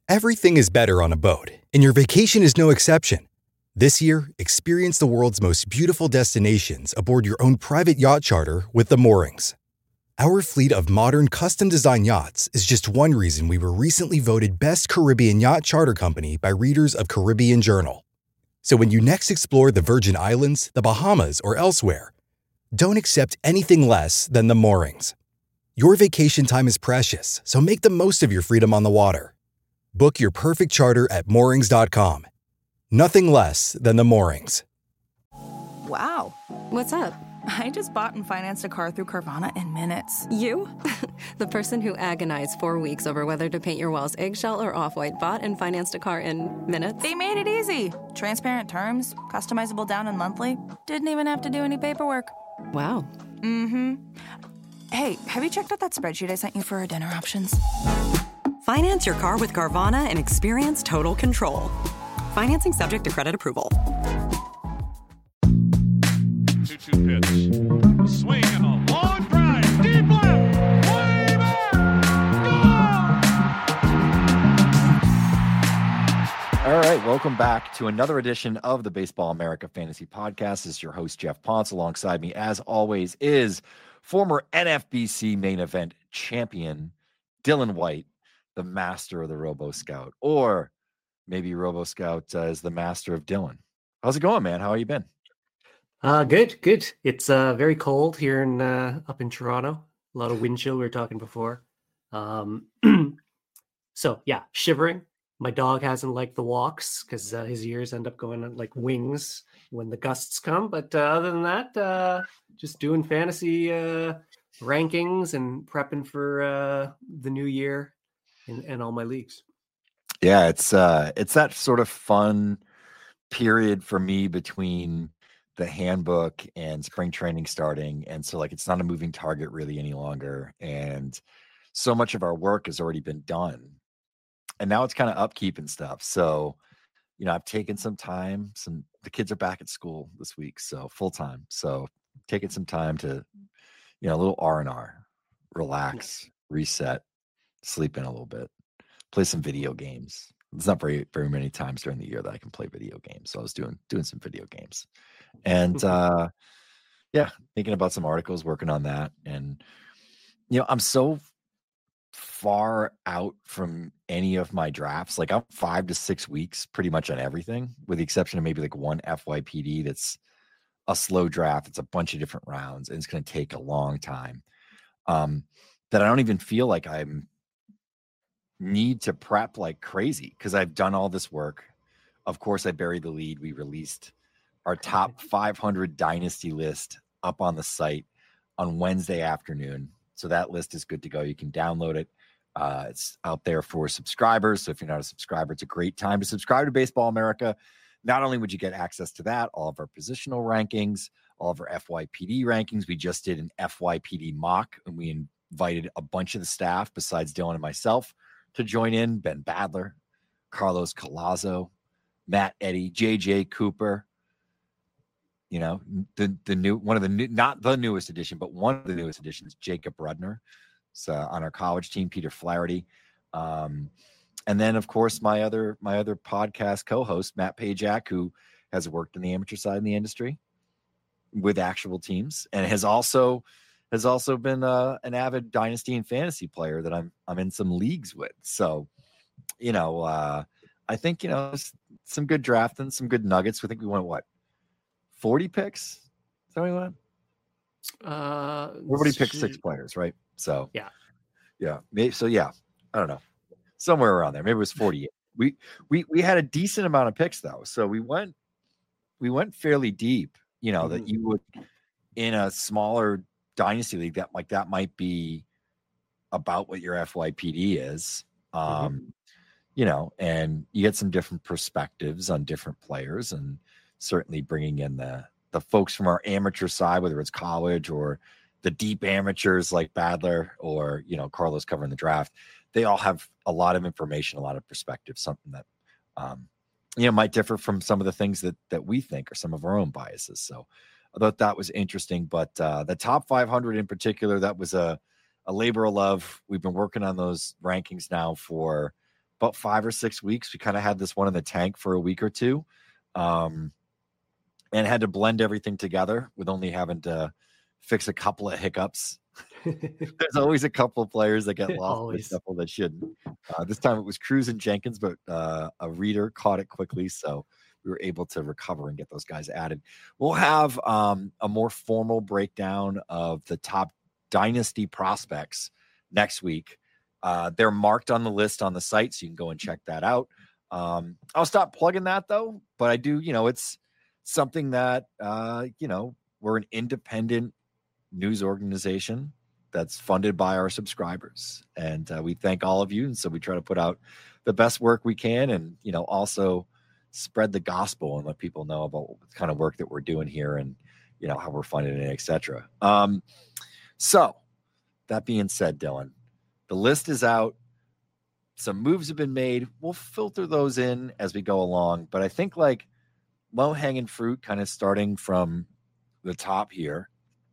Everything is better on a boat, and your vacation is no exception. This year, experience the world's most beautiful destinations aboard your own private yacht charter with the Moorings. Our fleet of modern, custom-designed yachts is just one reason we were recently voted Best Caribbean Yacht Charter Company by readers of Caribbean Journal. So when you next explore the Virgin Islands, the Bahamas, or elsewhere, don't accept anything less than the Moorings. Your vacation time is precious, so make the most of your freedom on the water. Book your perfect charter at moorings.com. Nothing less than the Moorings. Wow. What's up? I just bought and financed a car through Carvana in minutes. You? The person who agonized 4 weeks over whether to paint your walls eggshell or off-white bought and financed a car in minutes? They made it easy. Transparent terms, customizable down and monthly. Didn't even have to do any paperwork. Wow. Mm-hmm. Hey, have you checked out that spreadsheet I sent you for our dinner options? Finance your car with Carvana and experience total control. Financing subject to credit approval. 2-2 pitch. Swing and a long drive. Deep left. Way back. All right, welcome back to another edition of the Baseball America Fantasy Podcast. This is your host, Jeff Ponce. Alongside me, as always, is former NFBC main event champion, Dylan White, the master of the Robo Scout, or maybe Robo Scout is the master of Dylan. How's it going, man? How have you been? Good. It's very cold here in up in Toronto. A lot of wind chill. We were talking before. So yeah, shivering. My dog hasn't liked the walks because his ears end up going on like wings when the gusts come. But other than that, just doing fantasy rankings and prepping for the new year in all my leagues. Yeah, it's that sort of fun period for me between the handbook and spring training starting. And so like, it's not a moving target really any longer. And so much of our work has already been done. And now it's kind of upkeep and stuff. So, you know, I've taken some time, the kids are back at school this week, so full time. So taking some time to, you know, a little R&R, relax, reset, sleep in a little bit, play some video games. It's not very many times during the year that I can play video games. So I was doing some video games. And yeah, thinking about some articles, working on that. And, you know, I'm so far out from any of my drafts. Like I'm 5 to 6 weeks pretty much on everything, with the exception of maybe like one FYPD that's a slow draft. It's a bunch of different rounds and it's going to take a long time. That I don't even feel like I'm need to prep like crazy because I've done all this work. Of course, I buried the lead. We released our top 500 dynasty list up on the site on Wednesday afternoon. So that list is good to go. You can download it. It's out there for subscribers. So if you're not a subscriber, it's a great time to subscribe to Baseball America. Not only would you get access to that, all of our positional rankings, all of our FYPD rankings. We just did an FYPD mock, and we invited a bunch of the staff besides Dylan and myself to join in. Ben Badler, Carlos Collazo, Matt Eddy, JJ Cooper. You know, the new one of the new, not the newest edition, but one of the newest editions, Jacob Rudner. So on our college team, Peter Flaherty. And then of course my other podcast co-host, Matt Pajak, who has worked in the amateur side in the industry with actual teams and has also been an avid dynasty and fantasy player that I'm in some leagues with. So, you know, I think, you know, some good drafting, some good nuggets. We think we went 40 picks? Is that what we went? Everybody picked 6 players, right? So yeah. Maybe, so yeah, I don't know, somewhere around there. Maybe it was 48. We had a decent amount of picks though, so we went fairly deep. You know, that you would in a smaller dynasty league that might be about what your FYPD is. You know, and you get some different perspectives on different players, and certainly bringing in the folks from our amateur side, whether it's college or the deep amateurs like Badler or, you know, Carlos covering the draft. They all have a lot of information, a lot of perspective, something that, you know, might differ from some of the things that we think are some of our own biases. So I thought that was interesting, but the top 500 in particular, that was a labor of love. We've been working on those rankings now for about 5 or 6 weeks. We kind of had this one in the tank for a week or two, and had to blend everything together with only having to fix a couple of hiccups. There's always a couple of players that get lost, and a couple that shouldn't. This time it was Cruz and Jenkins, but a reader caught it quickly, so we were able to recover and get those guys added. We'll have a more formal breakdown of the top dynasty prospects next week. They're marked on the list on the site, so you can go and check that out. I'll stop plugging that though, but I do, it's something that, we're an independent news organization that's funded by our subscribers. And we thank all of you. And so we try to put out the best work we can and, also spread the gospel and let people know about the kind of work that we're doing here and, how we're funded it, et cetera. So that being said, Dylan, the list is out. Some moves have been made. We'll filter those in as we go along. But I think like low-hanging fruit, kind of starting from the top here,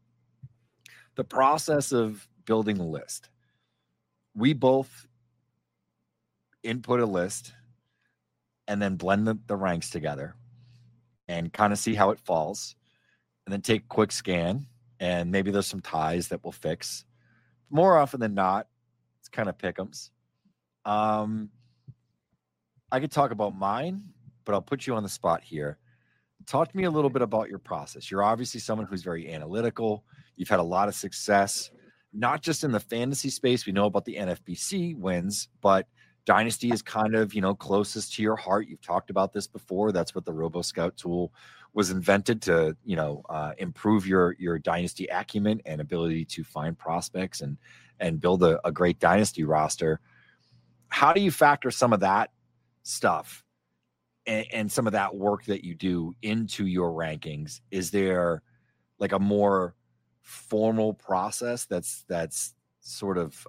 the process of building a list. We both input a list and then blend the ranks together and kind of see how it falls, and then take a quick scan, and maybe there's some ties that we'll fix. More often than not, it's kind of pick'ems. I could talk about mine, but I'll put you on the spot here. Talk to me a little bit about your process. You're obviously someone who's very analytical. You've had a lot of success, not just in the fantasy space. We know about the NFBC wins, but Dynasty is kind of, closest to your heart. You've talked about this before. That's what the RoboScout tool was invented to, improve your Dynasty acumen and ability to find prospects and build a great Dynasty roster. How do you factor some of that stuff and some of that work that you do into your rankings? Is there like a more formal process that's sort of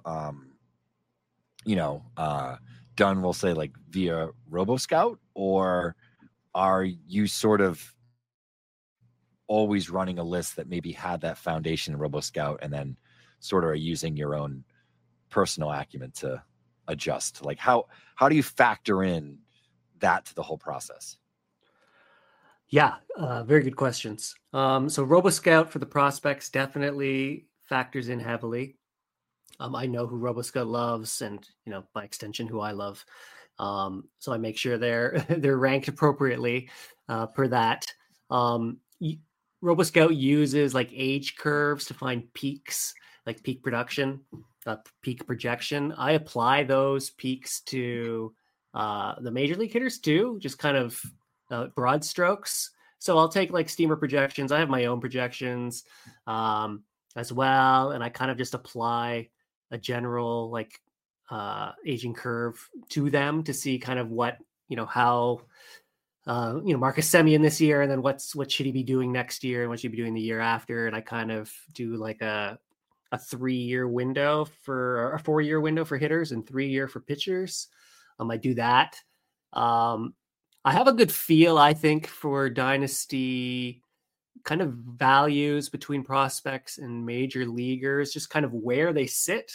done, we'll say, like via RoboScout, or are you sort of always running a list that maybe had that foundation in RoboScout and then sort of are using your own personal acumen to adjust? Like how do you factor in that to the whole process? Yeah, very good questions. So RoboScout for the prospects definitely factors in heavily. I know who RoboScout loves, and by extension, who I love. So I make sure they're ranked appropriately per that. RoboScout uses like age curves to find peaks, like peak production, peak projection. I apply those peaks to the major league hitters too, just kind of broad strokes. So I'll take like Steamer projections. I have my own projections as well, and I kind of just apply a general like aging curve to them to see kind of what, how Marcus Semien this year, and then what should he be doing next year and what should he be doing the year after. And I kind of do like a 3-year window for a 4-year window for hitters and 3-year for pitchers. I do that. I have a good feel, I think, for Dynasty kind of values between prospects and major leaguers, just kind of where they sit.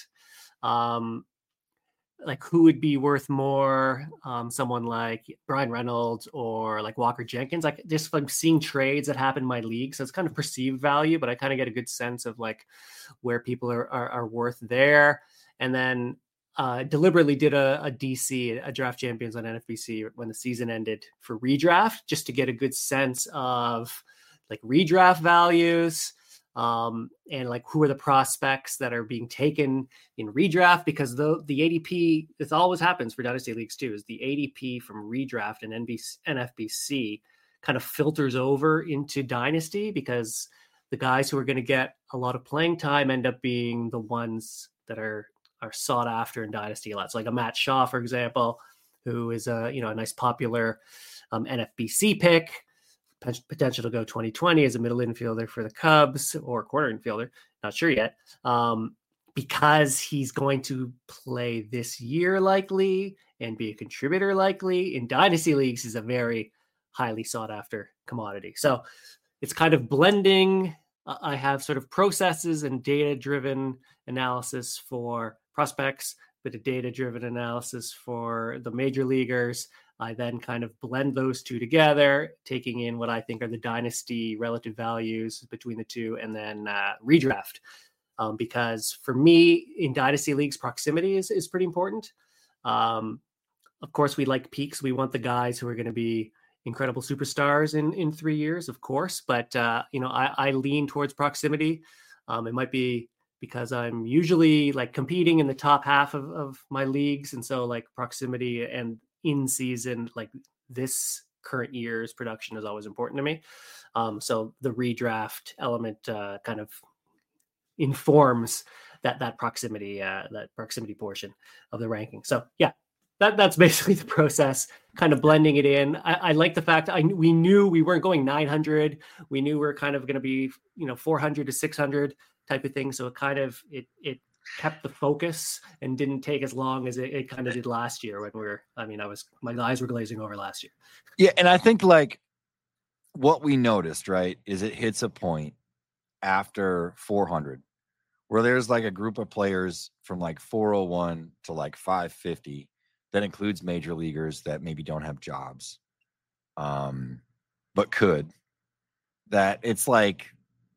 Like who would be worth more, someone like Brian Reynolds or like Walker Jenkins. Like just from seeing trades that happen in my league. So it's kind of perceived value, but I kind of get a good sense of like where people are worth there. And then deliberately did a DC, a Draft Champions on NFBC when the season ended for redraft, just to get a good sense of like redraft values, and like who are the prospects that are being taken in redraft, because the ADP, this always happens for Dynasty leagues too, is the ADP from redraft and NFBC kind of filters over into Dynasty, because the guys who are going to get a lot of playing time end up being the ones that are sought after in Dynasty a lot. So like a Matt Shaw, for example, who is a nice popular NFBC pick, potential to go 2020 as a middle infielder for the Cubs or corner infielder, not sure yet, because he's going to play this year likely and be a contributor likely. In Dynasty leagues, is a very highly sought after commodity. So it's kind of blending. I have sort of processes and data-driven analysis for prospects, bit of data-driven analysis for the major leaguers. I then kind of blend those two together, taking in what I think are the dynasty relative values between the two, and then redraft. Because for me, in dynasty leagues, proximity is pretty important. Of course, we like peaks. We want the guys who are going to be incredible superstars in 3 years, of course. But, I lean towards proximity. It might be because I'm usually like competing in the top half of my leagues. And so like proximity and in season, like this current year's production is always important to me. So the redraft element kind of informs that proximity portion of the ranking. So yeah, that's basically the process, kind of blending it in. I like the fact we knew we weren't going 900. We knew we were kind of going to be 400 to 600 type of thing. So it kept the focus and didn't take as long as it kind of did last year when my eyes were glazing over last year. Yeah, and I think like what we noticed, right, is it hits a point after 400 where there's like a group of players from like 401 to like 550 that includes major leaguers that maybe don't have jobs, but could. That it's like,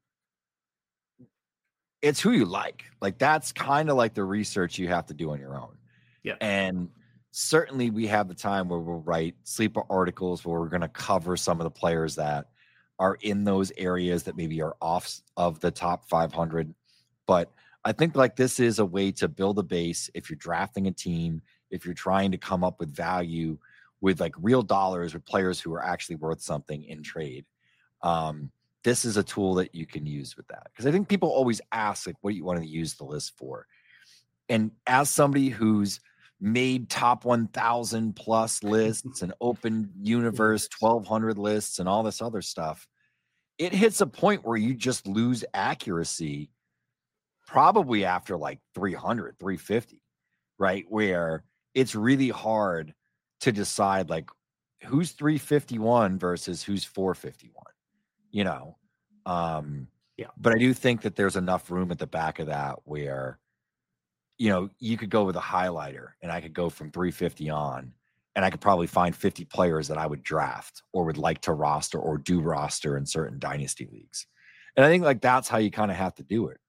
it's who you like. Like that's kind of like the research you have to do on your own. Yeah. And certainly we have the time where we'll write sleeper articles where we're going to cover some of the players that are in those areas that maybe are off of the top 500. But I think like this is a way to build a base. If you're drafting a team, if you're trying to come up with value with like real dollars with players who are actually worth something in trade, this is a tool that you can use with that. Because I think people always ask, like, what do you want to use the list for? And as somebody who's made top 1,000 plus lists and open universe 1,200 lists and all this other stuff, it hits a point where you just lose accuracy probably after like 300, 350, right? Where it's really hard to decide like who's 351 versus who's 451. But I do think that there's enough room at the back of that where, you could go with a highlighter and I could go from 350 on, and I could probably find 50 players that I would draft or would like to roster or do roster in certain dynasty leagues. And I think like that's how you kind of have to do it.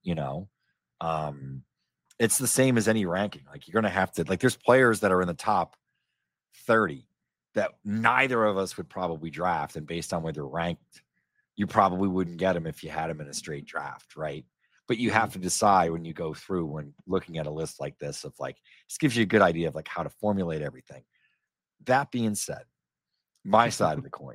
It's the same as any ranking. Like you're going to have to, like, there's players that are in the top 30 that neither of us would probably draft. And based on where they're ranked, you probably wouldn't get them if you had them in a straight draft, right? But you have to decide when you go through, when looking at a list like this, of like, this gives you a good idea of like how to formulate everything. That being said, my side of the coin,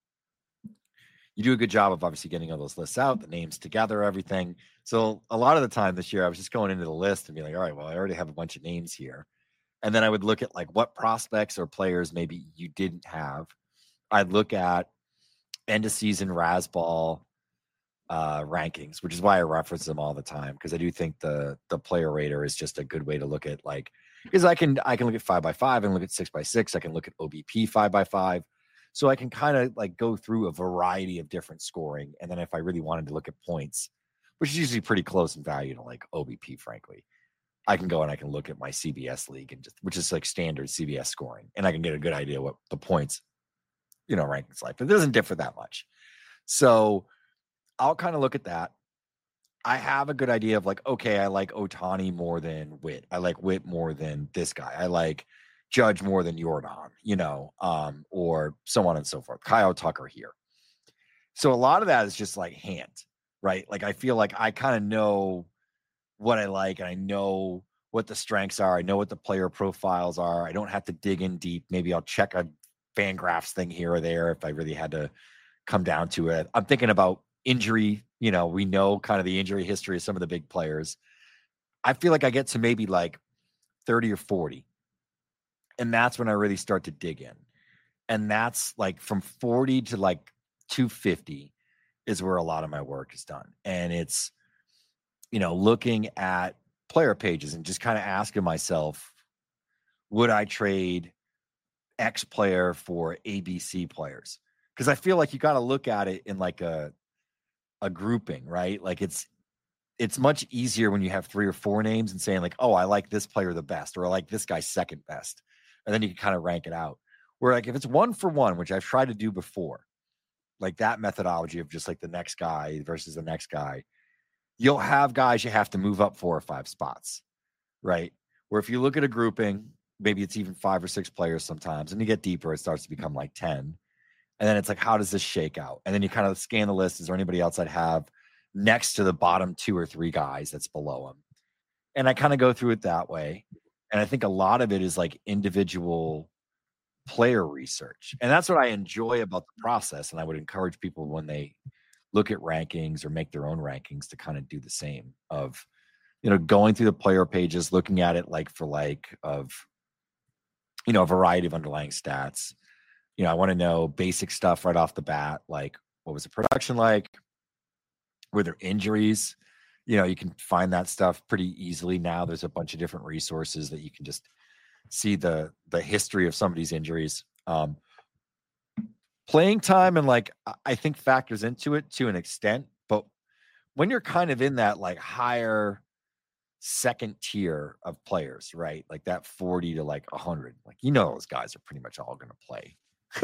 you do a good job of obviously getting all those lists out, the names together, everything. So a lot of the time this year, I was just going into the list and be like, all right, well, I already have a bunch of names here. And then I would look at like what prospects or players maybe you didn't have. I'd look at end of season Razzball rankings, which is why I reference them all the time, because I do think the player rater is just a good way to look at, like, because I can look at 5x5 and look at 6x6. I can look at OBP 5x5. So I can kind of like go through a variety of different scoring. And then if I really wanted to look at points, which is usually pretty close in value to like OBP, frankly, I can go and I can look at my CBS league, and just, which is like standard CBS scoring, and I can get a good idea what the points, rankings like. But it doesn't differ that much. So I'll kind of look at that. I have a good idea of like, okay, I like Ohtani more than Witt. I like Witt more than this guy. I like Judge more than Jordan, or so on and so forth. Kyle Tucker here. So a lot of that is just like hand, right? Like I feel like I kind of know what I like, and I know what the strengths are. I know what the player profiles are. I don't have to dig in deep. Maybe I'll check a Fangraphs thing here or there if I really had to come down to it. I'm thinking about injury. We know kind of the injury history of some of the big players. I feel like I get to maybe like 30 or 40. And that's when I really start to dig in. And that's like from 40 to like 250 is where a lot of my work is done. And it's, looking at player pages and just kind of asking myself, would I trade X player for ABC players? Because I feel like you got to look at it in like a grouping, right? Like it's it's much easier when you have 3 or 4 names and saying like, oh, I like this player the best, or I like this guy second best. And then you can kind of rank it out. Where like if it's 1 for 1, which I've tried to do before, like that methodology of just like the next guy versus the next guy, you'll have guys you have to move up 4 or 5 spots, right? Where if you look at a grouping, maybe it's even 5 or 6 players sometimes, and you get deeper, it starts to become like 10. And then it's like, how does this shake out? And then you kind of scan the list. Is there anybody else I'd have next to the bottom 2 or 3 guys that's below them? And I kind of go through it that way. And I think a lot of it is like individual player research. And that's what I enjoy about the process. And I would encourage people when they look at rankings or make their own rankings to kind of do the same of, going through the player pages, looking at it like for like of, a variety of underlying stats. I want to know basic stuff right off the bat. Like, what was the production like? Were there injuries? You can find that stuff pretty easily now. There's a bunch of different resources that you can just see the history of somebody's injuries. Playing time and like I think factors into it to an extent, but when you're kind of in that like higher second tier of players, right? Like that 40 to like 100, like those guys are pretty much all going to play.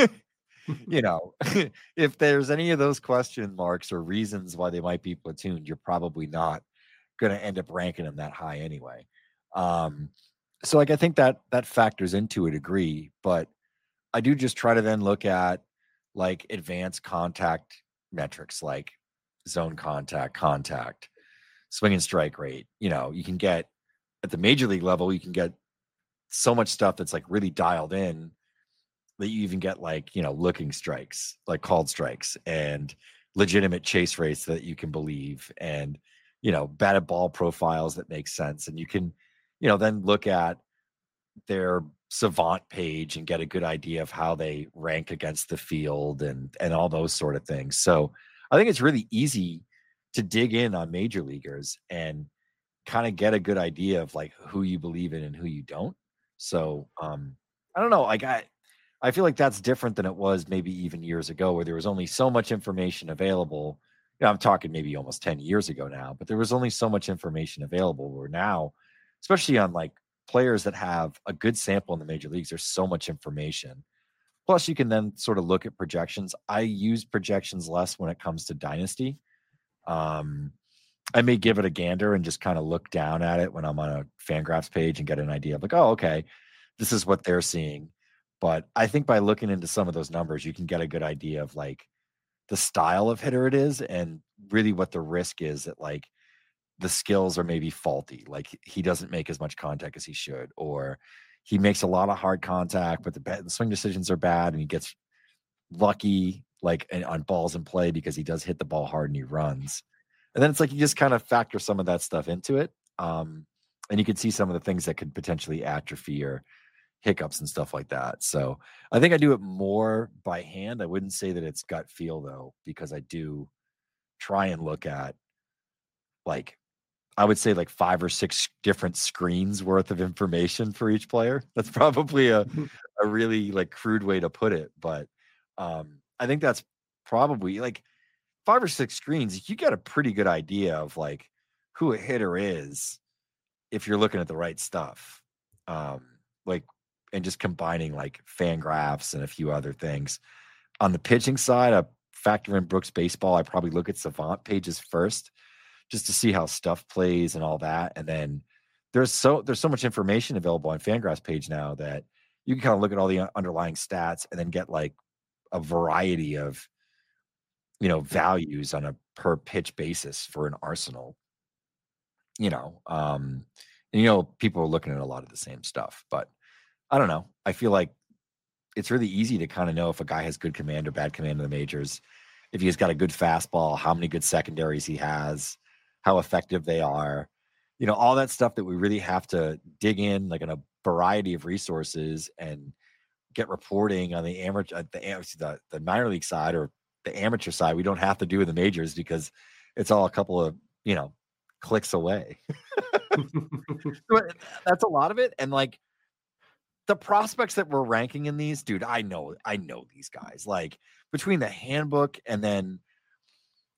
If there's any of those question marks or reasons why they might be platooned, you're probably not going to end up ranking them that high anyway. So like I think that factors into a degree, but I do just try to then look at like advanced contact metrics like zone contact, swing and strike rate. You can get at the major league level, you can get so much stuff that's like really dialed in that you even get like, looking strikes, like called strikes and legitimate chase rates that you can believe and, batted ball profiles that make sense. And you can, then look at their Savant page and get a good idea of how they rank against the field and all those sort of things. So I think it's really easy to dig in on major leaguers and kind of get a good idea of like who you believe in and who you don't. So I don't know. Like I feel like that's different than it was maybe even years ago where there was only so much information available. I'm talking maybe almost 10 years ago now, but there was only so much information available where now, especially on like players that have a good sample in the major leagues, there's so much information. Plus you can then sort of look at projections. I use projections less when it comes to dynasty. I may give it a gander and just kind of look down at it when I'm on a Fangraphs page and get an idea of like, oh, okay, this is what they're seeing. But I think by looking into some of those numbers, you can get a good idea of like the style of hitter it is and really what the risk is that like the skills are maybe faulty. Like he doesn't make as much contact as he should, or he makes a lot of hard contact, but the swing decisions are bad and he gets lucky like on balls in play because he does hit the ball hard and he runs. And then it's like you just kind of factor some of that stuff into it. And you can see some of the things that could potentially atrophy or hiccups and stuff like that. So I think I do it more by hand. I wouldn't say that it's gut feel though, because I do try and look at like, I would say like 5 or 6 different screens worth of information for each player. That's probably a really like crude way to put it. But I think that's probably like 5 or 6 screens. You get a pretty good idea of like who a hitter is if you're looking at the right stuff. And just combining like Fangraphs and a few other things. On the pitching side, I factor in Brooks Baseball. I probably look at Savant pages first just to see how stuff plays and all that. And then there's so much information available on Fangraphs page now that you can kind of look at all the underlying stats and then get like a variety of, values on a per pitch basis for an arsenal, people are looking at a lot of the same stuff, but I don't know. I feel like it's really easy to kind of know if a guy has good command or bad command in the majors, if he's got a good fastball, how many good secondaries he has, how effective they are, all that stuff that we really have to dig in like in a variety of resources and get reporting on the amateur, the minor league side or the amateur side. We don't have to do in the majors because it's all a couple of, clicks away. That's a lot of it. And like, the prospects that we're ranking in these, dude, I know these guys. Like between the handbook and then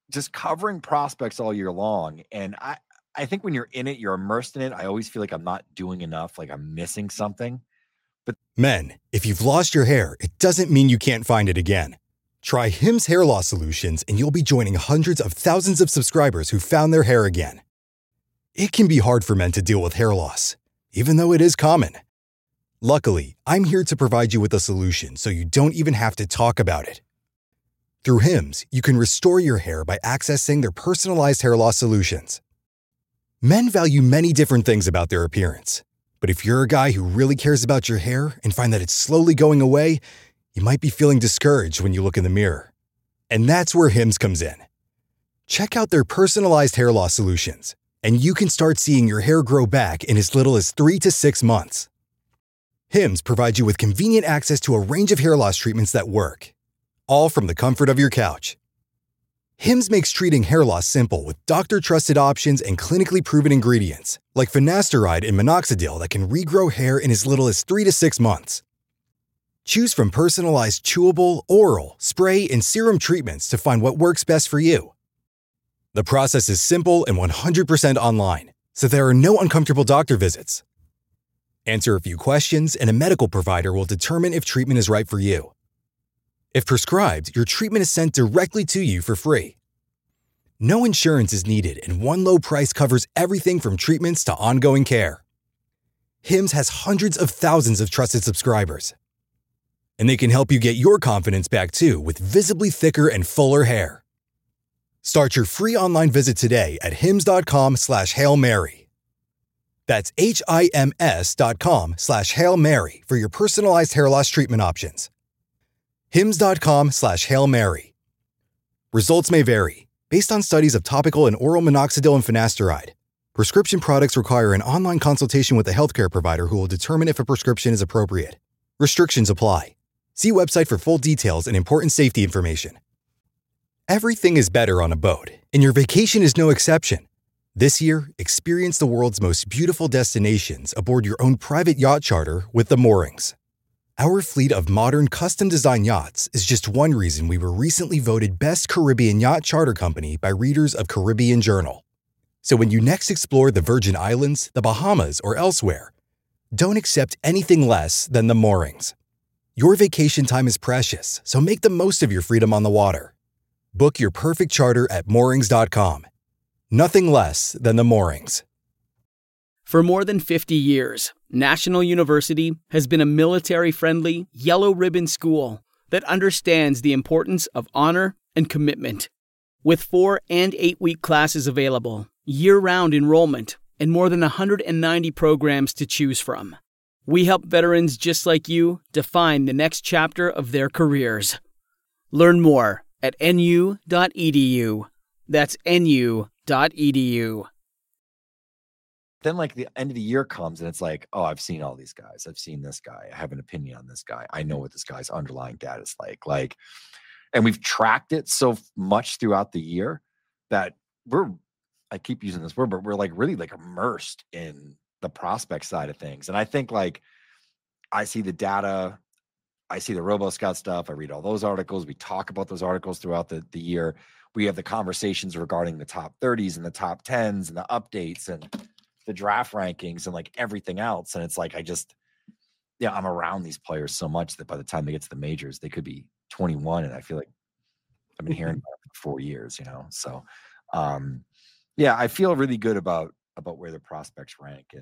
just covering prospects all year long. And I think when you're in it, you're immersed in it. I always feel like I'm not doing enough, like I'm missing something. Men, if you've lost your hair, it doesn't mean you can't find it again. Try Hims Hair Loss Solutions and you'll be joining hundreds of thousands of subscribers who found their hair again. It can be hard for men to deal with hair loss, even though it is common. Luckily, I'm here to provide you with a solution so you don't even have to talk about it. Through Hims, you can restore your hair by accessing their personalized hair loss solutions. Men value many different things about their appearance. But if you're a guy who really cares about your hair and find that it's slowly going away, you might be feeling discouraged when you look in the mirror. And that's where Hims comes in. Check out their personalized hair loss solutions, and you can start seeing your hair grow back in as little as 3 to 6 months. Hims provides you with convenient access to a range of hair loss treatments that work, all from the comfort of your couch. Hims makes treating hair loss simple with doctor-trusted options and clinically proven ingredients, like finasteride and minoxidil that can regrow hair in as little as 3 to 6 months. Choose from personalized chewable, oral, spray, and serum treatments to find what works best for you. The process is simple and 100% online, so there are no uncomfortable doctor visits. Answer a few questions and a medical provider will determine if treatment is right for you. If prescribed, your treatment is sent directly to you for free. No insurance is needed, and one low price covers everything from treatments to ongoing care. Hims has hundreds of thousands of trusted subscribers. And they can help you get your confidence back too with visibly thicker and fuller hair. Start your free online visit today at hims.com/Hail Mary. That's HIMS.com/Hail Mary for your personalized hair loss treatment options. hims.com/Hail Mary. Results may vary based on studies of topical and oral minoxidil and finasteride. Prescription products require an online consultation with a healthcare provider who will determine if a prescription is appropriate. Restrictions apply. See website for full details and important safety information. Everything is better on a boat, and your vacation is no exception. This year, experience the world's most beautiful destinations aboard your own private yacht charter with the Moorings. Our fleet of modern, custom-designed yachts is just one reason we were recently voted Best Caribbean Yacht Charter Company by readers of Caribbean Journal. So when you next explore the Virgin Islands, the Bahamas, or elsewhere, don't accept anything less than the Moorings. Your vacation time is precious, so make the most of your freedom on the water. Book your perfect charter at moorings.com. Nothing less than the Moorings. For more than 50 years, National University has been a military-friendly, yellow-ribbon school that understands the importance of honor and commitment. With 4- and 8-week classes available, year-round enrollment, and more than 190 programs to choose from, we help veterans just like you define the next chapter of their careers. Learn more at nu.edu. That's nu.edu. Then like the end of the year comes and it's like, oh, I've seen all these guys. I've seen this guy. I have an opinion on this guy. I know what this guy's underlying data is like, and we've tracked it so much throughout the year that I keep using this word, but we're like really like immersed in the prospect side of things. And I think like, I see the data, I see the RoboScout stuff. I read all those articles. We talk about those articles throughout the year. We have the conversations regarding the top 30s and the top 10s and the updates and the draft rankings and like everything else. And it's like, I'm around these players so much that by the time they get to the majors, they could be 21. And I feel like I've been hearing about it for 4 years, So, I feel really good about where the prospects rank. And,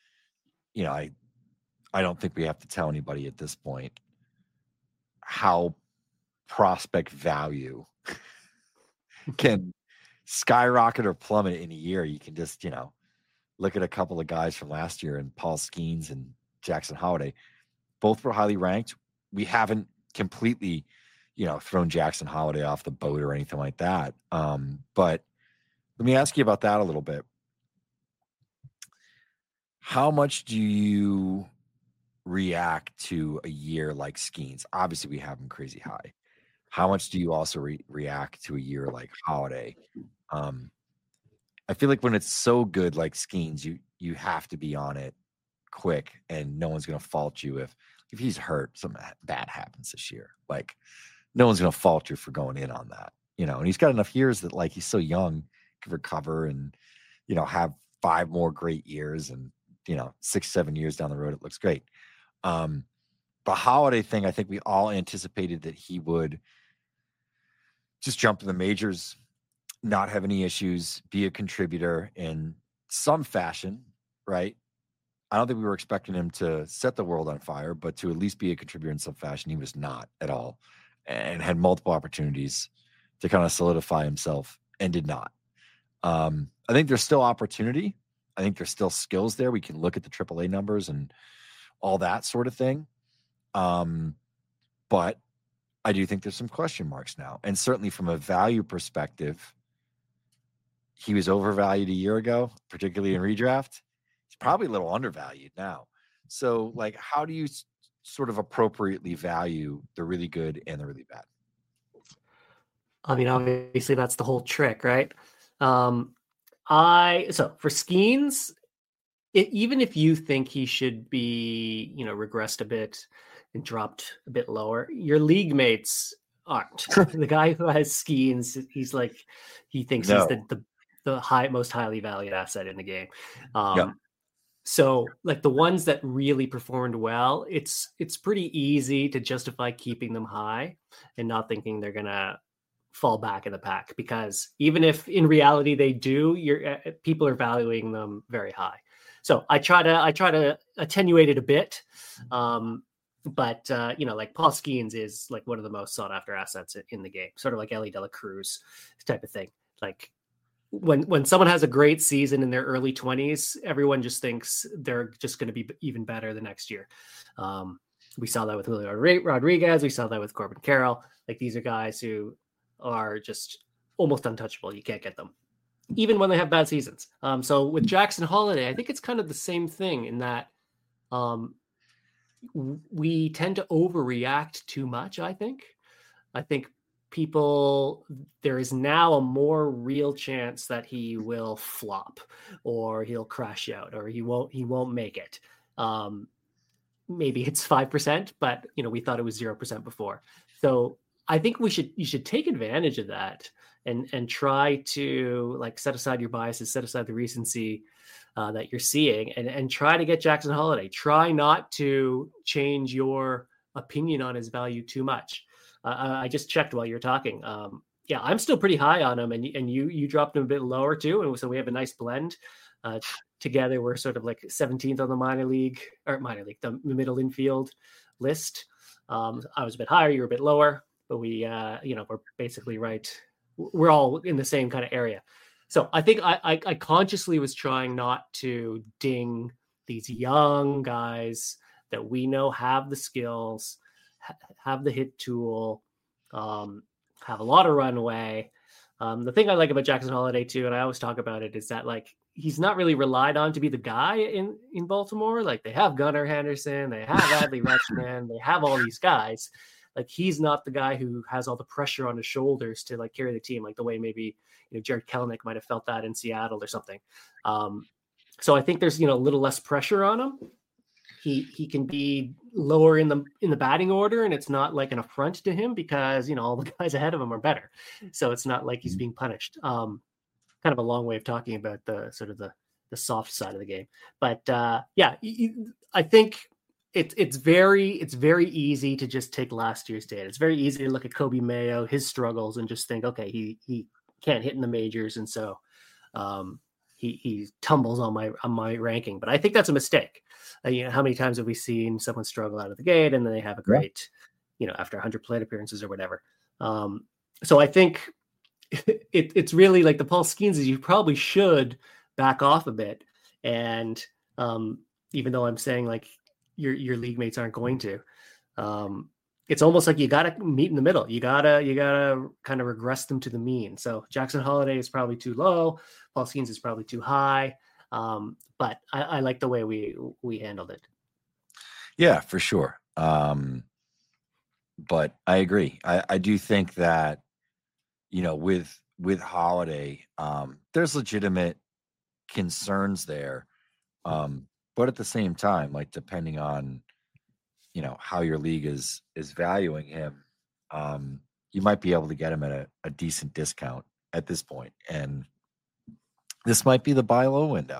I don't think we have to tell anybody at this point how prospect value can skyrocket or plummet in a year. You can just, look at a couple of guys from last year and Paul Skeens and Jackson Holliday. Both were highly ranked. We haven't completely, thrown Jackson Holliday off the boat or anything like that. But let me ask you about that a little bit. How much do you react to a year like Skeens? Obviously, we have him crazy high. How much do you also react to a year like Holliday? I feel like when it's so good like Skeens, you have to be on it quick, and no one's going to fault you if he's hurt, something bad happens this year. Like, no one's going to fault you for going in on that. and he's got enough years that like he's so young, can recover and, have 5 more great years and, 6-7 years down the road, it looks great. The Holiday thing, I think we all anticipated that he would just jump to the majors, not have any issues, be a contributor in some fashion, right? I don't think we were expecting him to set the world on fire, but to at least be a contributor in some fashion. He was not at all, and had multiple opportunities to kind of solidify himself and did not. I think there's still opportunity. I think there's still skills there. We can look at the AAA numbers and all that sort of thing. But I do think there's some question marks now. And certainly from a value perspective, he was overvalued a year ago, particularly in redraft. He's probably a little undervalued now. So, like, how do you sort of appropriately value the really good and the really bad? I mean, obviously that's the whole trick, right? So for Skeens, even if you think he should be, regressed a bit and dropped a bit lower, your league mates aren't. The guy who has Skeens, he's like, he thinks he's the most highly valued asset in the game. So like the ones that really performed well, it's pretty easy to justify keeping them high and not thinking they're gonna fall back in the pack, because even if in reality they do, people are valuing them very high. So I try to attenuate it a bit. But like Paul Skeens is like one of the most sought after assets in the game, sort of like Ellie De La Cruz type of thing. Like when someone has a great season in their early 20s, everyone just thinks they're just going to be even better the next year. We saw that with Julio Rodriguez. We saw that with Corbin Carroll. Like these are guys who are just almost untouchable. You can't get them, even when they have bad seasons. So with Jackson Holiday, I think it's kind of the same thing in that we tend to overreact too much. I think there is now a more real chance that he will flop or he'll crash out or he won't make it. Maybe it's 5%, but we thought it was 0% before. So I think you should take advantage of that and try to like set aside your biases, set aside the recency that you're seeing and try to get Jackson Holiday. Try not to change your opinion on his value too much. I just checked while you're talking. I'm still pretty high on him, and you dropped him a bit lower too, and so we have a nice blend. Together, we're sort of like 17th on the the middle infield list. I was a bit higher, you were a bit lower, but we're basically right. We're all in the same kind of area. So I think I consciously was trying not to ding these young guys that we know have the skills, have the hit tool, have a lot of runway. The thing I like about Jackson Holiday too, and I always talk about it, is that like he's not really relied on to be the guy in Baltimore. Like they have Gunnar Henderson, they have Adley Rutschman, they have all these guys. Like he's not the guy who has all the pressure on his shoulders to like carry the team, like the way maybe Jared Kelenic might have felt that in Seattle or something. So I think there's a little less pressure on him. He can be lower in the batting order, and it's not like an affront to him because all the guys ahead of him are better. So it's not like he's being punished. Kind of a long way of talking about the sort of the soft side of the game, but I think it's very easy to just take last year's data. It's very easy to look at Kobe Mayo, his struggles, and just think, okay, he can't hit in the majors, and so he tumbles on my ranking. But I think that's a mistake. How many times have we seen someone struggle out of the gate and then they have a great, after 100 plate appearances or whatever. So I think it's really like the Paul Skeens is you probably should back off a bit. And even though I'm saying like your league mates aren't going to, it's almost like you got to meet in the middle. You gotta kind of regress them to the mean. So Jackson Holiday is probably too low. Paul Skeens is probably too high. But I like the way we handled it. Yeah, for sure. But I agree. I do think that, with Holiday, there's legitimate concerns there. But at the same time, like depending on, how your league is valuing him, you might be able to get him at a decent discount at this point. And this might be the buy low window,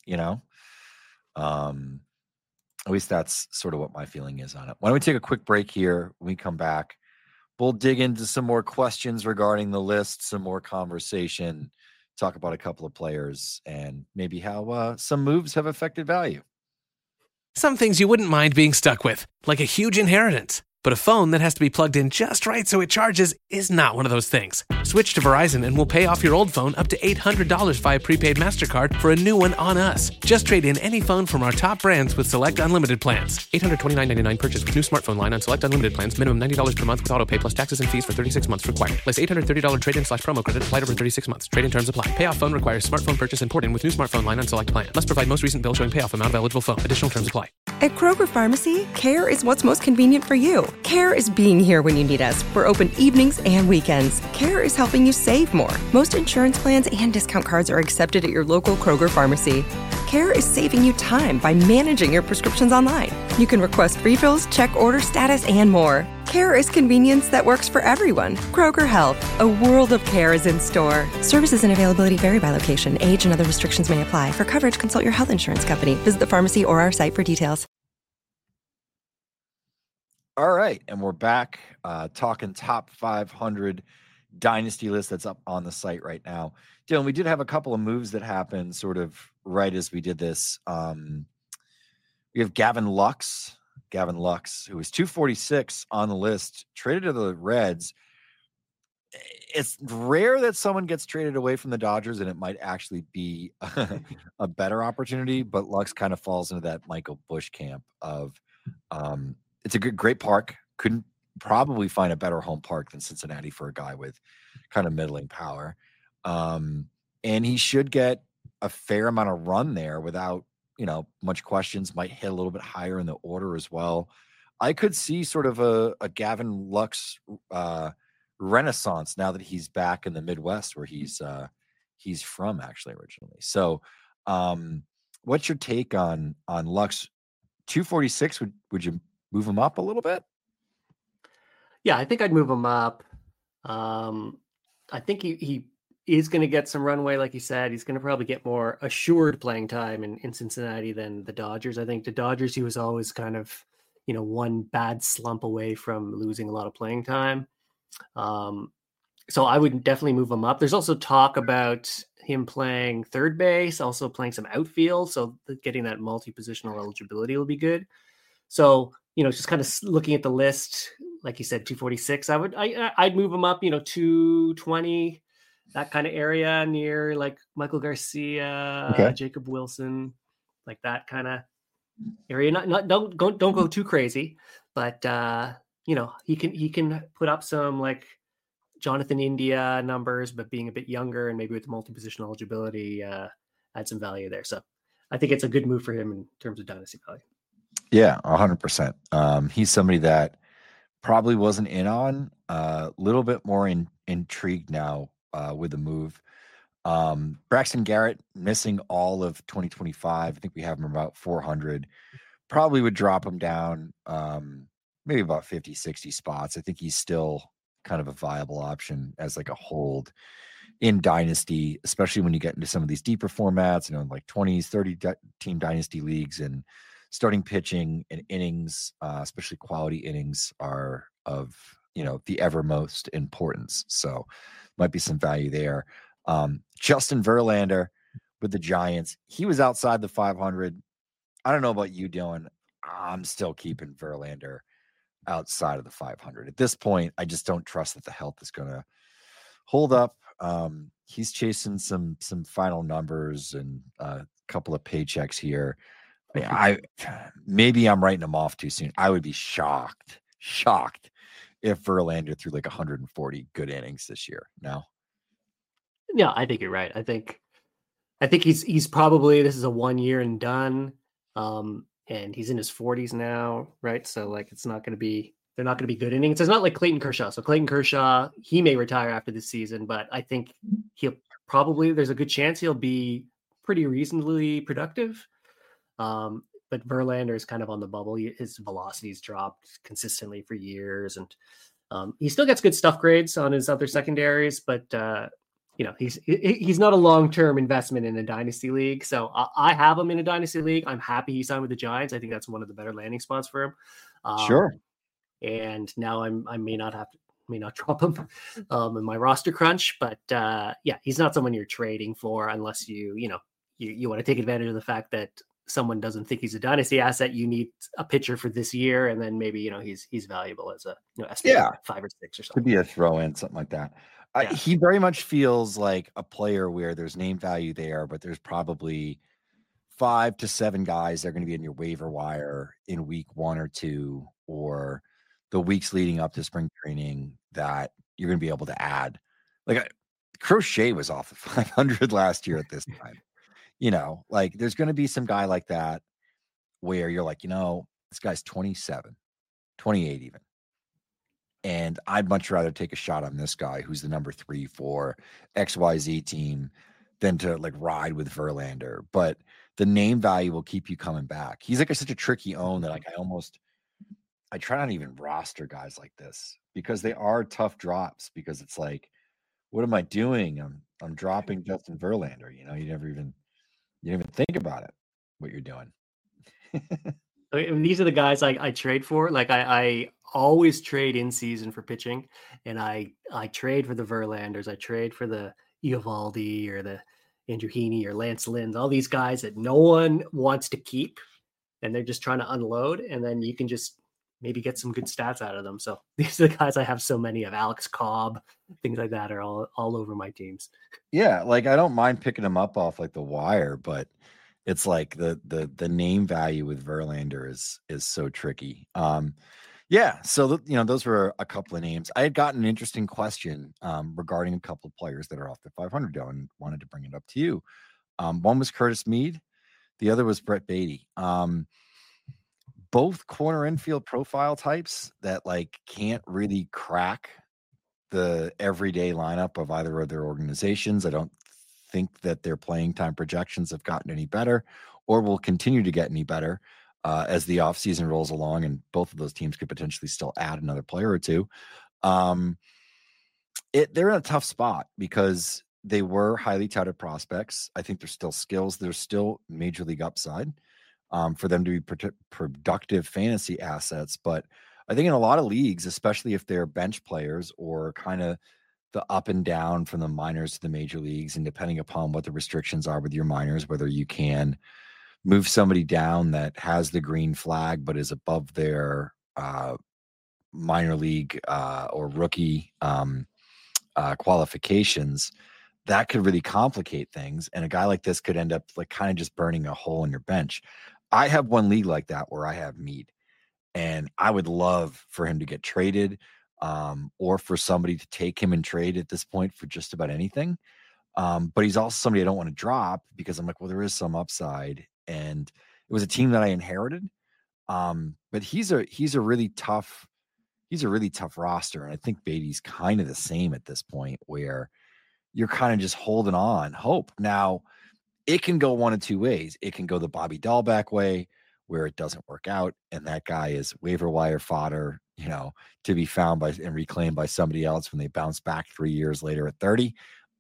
at least that's sort of what my feeling is on it. Why don't we take a quick break here? When we come back, we'll dig into some more questions regarding the list, some more conversation, talk about a couple of players, and maybe how some moves have affected value. Some things you wouldn't mind being stuck with, like a huge inheritance. But a phone that has to be plugged in just right so it charges is not one of those things. Switch to Verizon and we'll pay off your old phone up to $800 via prepaid MasterCard for a new one on us. Just trade in any phone from our top brands with select unlimited plans. $829.99 purchase with new smartphone line on select unlimited plans. Minimum $90 per month with autopay plus taxes and fees for 36 months required. Place $830 trade-in/promo credit applied over 36 months. Trade-in terms apply. Payoff phone requires smartphone purchase and port-in with new smartphone line on select plan. Must provide most recent bill showing payoff amount of eligible phone. Additional terms apply. At Kroger Pharmacy, care is what's most convenient for you. Care is being here when you need us. We're open evenings and weekends. Care is helping you save more. Most insurance plans and discount cards are accepted at your local Kroger Pharmacy. Care is saving you time by managing your prescriptions online. You can request refills, check order status, and more. Care is convenience that works for everyone. Kroger Health, a world of care is in store. Services and availability vary by location. Age and other restrictions may apply. For coverage, consult your health insurance company. Visit the pharmacy or our site for details. All right, and we're back talking top 500 dynasty list that's up on the site right now. Dylan, we did have a couple of moves that happened sort of right as we did this. We have Gavin Lux, who was 246 on the list, traded to the Reds. It's rare that someone gets traded away from the Dodgers, and it might actually be a better opportunity, but Lux kind of falls into that Michael Busch camp of it's a great park. Couldn't probably find a better home park than Cincinnati for a guy with kind of middling power. And he should get a fair amount of run there without, much questions. Might hit a little bit higher in the order as well. I could see sort of a Gavin Lux renaissance now that he's back in the Midwest where he's from actually originally. So what's your take on Lux? 246, would you move him up a little bit? Yeah, I think I'd move him up. I think he is going to get some runway, like you said. He's going to probably get more assured playing time in Cincinnati than the Dodgers. I think the Dodgers, he was always kind of, one bad slump away from losing a lot of playing time. So I would definitely move him up. There's also talk about him playing third base, also playing some outfield. So getting that multi-positional eligibility will be good. So, just kind of looking at the list, like you said, 246, I'd move him up, 220, that kind of area near like Michael Garcia, okay. Jacob Wilson, like that kind of area. Don't go too crazy, but he can put up some like Jonathan India numbers, but being a bit younger and maybe with multi-position eligibility, add some value there. So I think it's a good move for him in terms of dynasty value. Yeah, 100%. He's somebody that probably wasn't in on, a little bit more intrigued now with the move. Braxton Garrett missing all of 2025. I think we have him about 400. Probably would drop him down maybe about 50, 60 spots. I think he's still kind of a viable option as like a hold in dynasty, especially when you get into some of these deeper formats, like 20s, 30 team dynasty leagues, and starting pitching and innings, especially quality innings, are of, the ever most importance. So might be some value there. Justin Verlander with the Giants, he was outside the 500. I don't know about you, Dylan. I'm still keeping Verlander outside of the 500. At this point, I just don't trust that the health is going to hold up. He's chasing some final numbers and a couple of paychecks here. Maybe I'm writing him off too soon. I would be shocked if Verlander threw like 140 good innings this year. No. Yeah, I think you're right. I think he's probably, this is a 1 year and done. And he's in his 40s now, right? So like they're not going to be good innings. It's not like Clayton Kershaw. So Clayton Kershaw, he may retire after this season, but I think there's a good chance he'll be pretty reasonably productive. but Verlander is kind of on the bubble. His velocity's dropped consistently for years, and he still gets good stuff grades on his other secondaries, but he's not a long-term investment in a dynasty league. So I have him in a dynasty league. I'm happy he signed with the Giants. I think that's one of the better landing spots for him. Sure. And now I may not drop him in my roster crunch, but he's not someone you're trading for unless you want to take advantage of the fact that someone doesn't think he's a dynasty asset. You need a pitcher for this year, and then maybe he's valuable as a SP 5 or 6 or something. Could be a throw in, something like that. He very much feels like a player where there's name value there, but there's probably 5 to 7 guys that are going to be in your waiver wire in week 1 or 2, or the weeks leading up to spring training that you're going to be able to add. Like Crochet was off the 500 last year at this time. There's going to be some guy like that where you're like, this guy's 27, 28 even. And I'd much rather take a shot on this guy who's the number 3 for XYZ team than to ride with Verlander. But the name value will keep you coming back. He's such a tricky own that I try not to even roster guys like this because they are tough drops, because it's what am I doing? I'm dropping Justin Verlander. You didn't even think about it, what you're doing. These are the guys I trade for. I always trade in season for pitching, and I trade for the Verlanders. I trade for the Eovaldi or the Andrew Heaney or Lance Lynn, all these guys that no one wants to keep, and they're just trying to unload, and then you can just maybe get some good stats out of them. So these are the guys I have so many of. Alex Cobb, things like that are all over my teams. Yeah, I don't mind picking them up off the wire, but it's the name value with Verlander is so tricky. So those were a couple of names. I had gotten an interesting question regarding a couple of players that are off the 500 though, and wanted to bring it up to you. One was Curtis Mead, the other was Brett Beatty. Both corner infield profile types that can't really crack the everyday lineup of either of their organizations. I don't think that their playing time projections have gotten any better or will continue to get any better as the offseason rolls along, and both of those teams could potentially still add another player or two. They're in a tough spot because they were highly touted prospects. I think there's still skills. There's still major league upside for them to be productive fantasy assets. But I think in a lot of leagues, especially if they're bench players or kind of the up and down from the minors to the major leagues, and depending upon what the restrictions are with your minors, whether you can move somebody down that has the green flag but is above their minor league or rookie qualifications, that could really complicate things. And a guy like this could end up kind of just burning a hole in your bench. I have one league like that where I have Mead, and I would love for him to get traded or for somebody to take him and trade at this point for just about anything. But he's also somebody I don't want to drop because I'm there is some upside, and it was a team that I inherited. But he's a really tough roster. And I think Beatty's kind of the same at this point, where you're kind of just holding on hope. Now it can go one of two ways. It can go the Bobby Dahlbeck way, where it doesn't work out, and that guy is waiver wire fodder, to be found by and reclaimed by somebody else when they bounce back 3 years later at 30.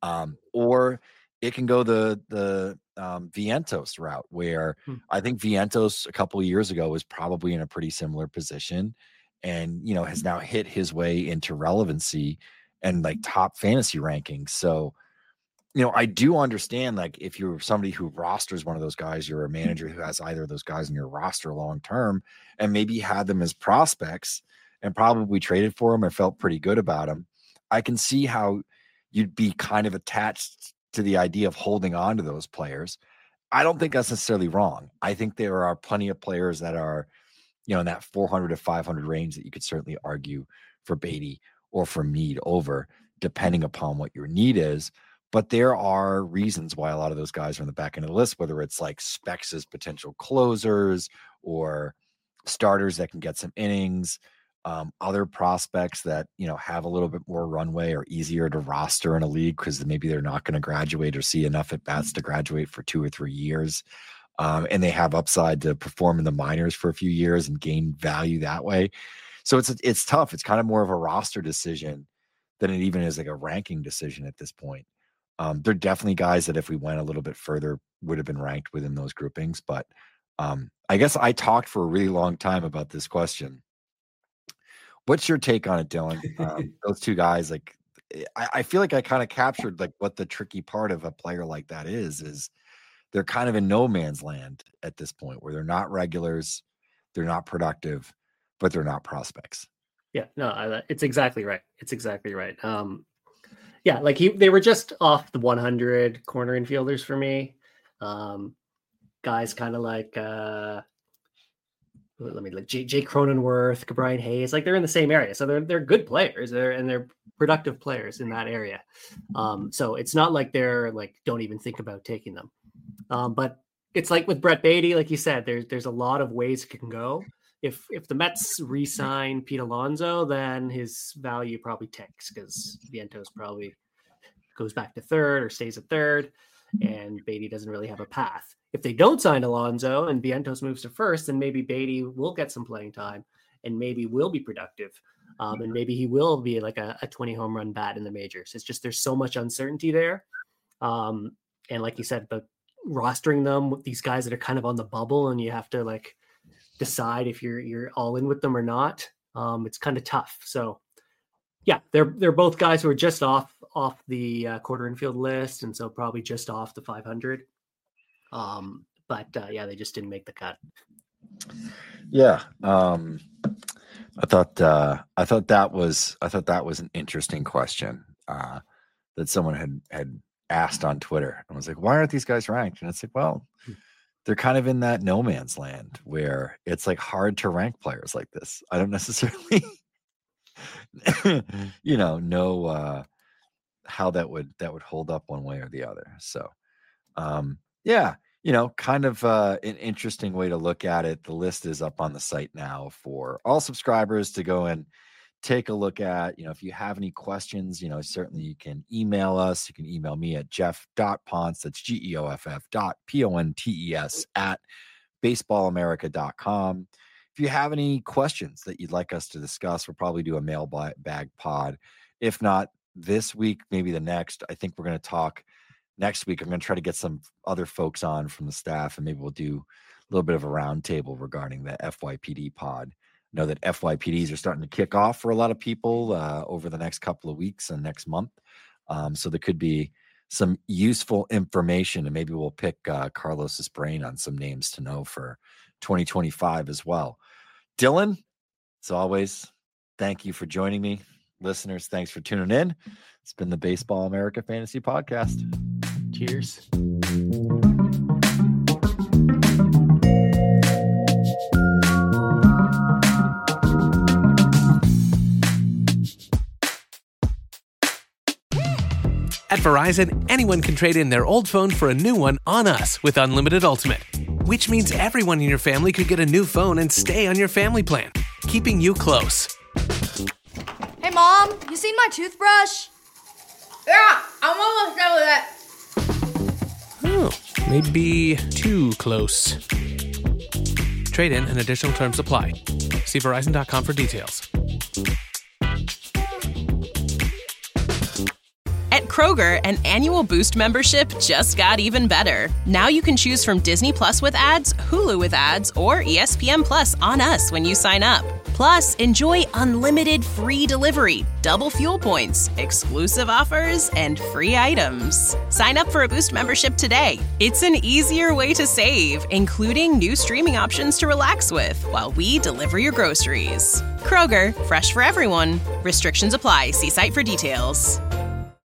Or it can go the Vientos route, where I think Vientos a couple of years ago was probably in a pretty similar position, and has now hit his way into relevancy and top fantasy rankings. So I do understand, if you're somebody who rosters one of those guys, you're a manager who has either of those guys in your roster long-term, and maybe had them as prospects and probably traded for them and felt pretty good about them. I can see how you'd be kind of attached to the idea of holding on to those players. I don't think that's necessarily wrong. I think there are plenty of players that are, in that 400 to 500 range that you could certainly argue for Beatty or for Mead over, depending upon what your need is. But there are reasons why a lot of those guys are in the back end of the list, whether it's specs as potential closers or starters that can get some innings, other prospects that, have a little bit more runway or easier to roster in a league because maybe they're not going to graduate or see enough at bats to graduate for 2 or 3 years. and they have upside to perform in the minors for a few years and gain value that way. So it's tough. It's kind of more of a roster decision than it even is like a ranking decision at this point. They're definitely guys that if we went a little bit further would have been ranked within those groupings. But I guess I talked for a really long time about this question. What's your take on it, Dylan? Those two guys, like, I feel like I kind of captured like what the tricky part of a player like that is they're kind of in no man's land at this point where they're not regulars, they're not productive, but they're not prospects. Yeah, no, it's exactly right. It's exactly right. Yeah, like they were just off the 100 corner infielders for me. Guys kind of like Jake Cronenworth, Brian Hayes, like they're in the same area, so they're good players. They're productive players in that area. So it's not like they're like don't even think about taking them. But it's like with Brett Baty, like you said, there's a lot of ways it can go. If the Mets re-sign Pete Alonso, then his value probably tanks because Vientos probably goes back to third or stays at third, and Baty doesn't really have a path. If they don't sign Alonso and Vientos moves to first, then maybe Baty will get some playing time and maybe will be productive. And maybe he will be like a 20 home run bat in the majors. It's just there's so much uncertainty there. And like you said, but rostering them with these guys that are kind of on the bubble and you have to like decide if you're all in with them or not. It's kind of tough. So yeah, they're both guys who are just off the quarter infield list, and so probably just off the 500. But yeah, they just didn't make the cut. Yeah, I thought that was an interesting question that someone had asked on Twitter. I was like, why aren't these guys ranked? And it's like, well, they're kind of in that no man's land where it's like hard to rank players like this. I don't necessarily, know how that would hold up one way or the other. So, yeah, kind of an interesting way to look at it. The list is up on the site now for all subscribers to go and take a look at. If you have any questions, certainly you can email us. You can email me at jeff.pontes, that's GEOFF.PONTES @baseballamerica.com. If you have any questions that you'd like us to discuss, we'll probably do a mailbag pod. If not this week, maybe the next. I think we're going to talk next week. I'm going to try to get some other folks on from the staff, and maybe we'll do a little bit of a roundtable regarding the FYPD pod. Know that FYPDs are starting to kick off for a lot of people over the next couple of weeks and next month. So there could be some useful information, and maybe we'll pick Carlos's brain on some names to know for 2025 as well. Dylan, as always, thank you for joining me. Listeners, thanks for tuning in. It's been the Baseball America Fantasy Podcast. Cheers. At Verizon, anyone can trade in their old phone for a new one on us with Unlimited Ultimate, which means everyone in your family could get a new phone and stay on your family plan, keeping you close. Hey, Mom, you seen my toothbrush? Yeah, I'm almost done with it. Oh, maybe too close. Trade in and additional terms apply. See Verizon.com for details. At Kroger, an annual Boost membership just got even better. Now you can choose from Disney Plus with ads, Hulu with ads, or ESPN Plus on us when you sign up. Plus, enjoy unlimited free delivery, double fuel points, exclusive offers, and free items. Sign up for a Boost membership today. It's an easier way to save, including new streaming options to relax with while we deliver your groceries. Kroger, fresh for everyone. Restrictions apply. See site for details.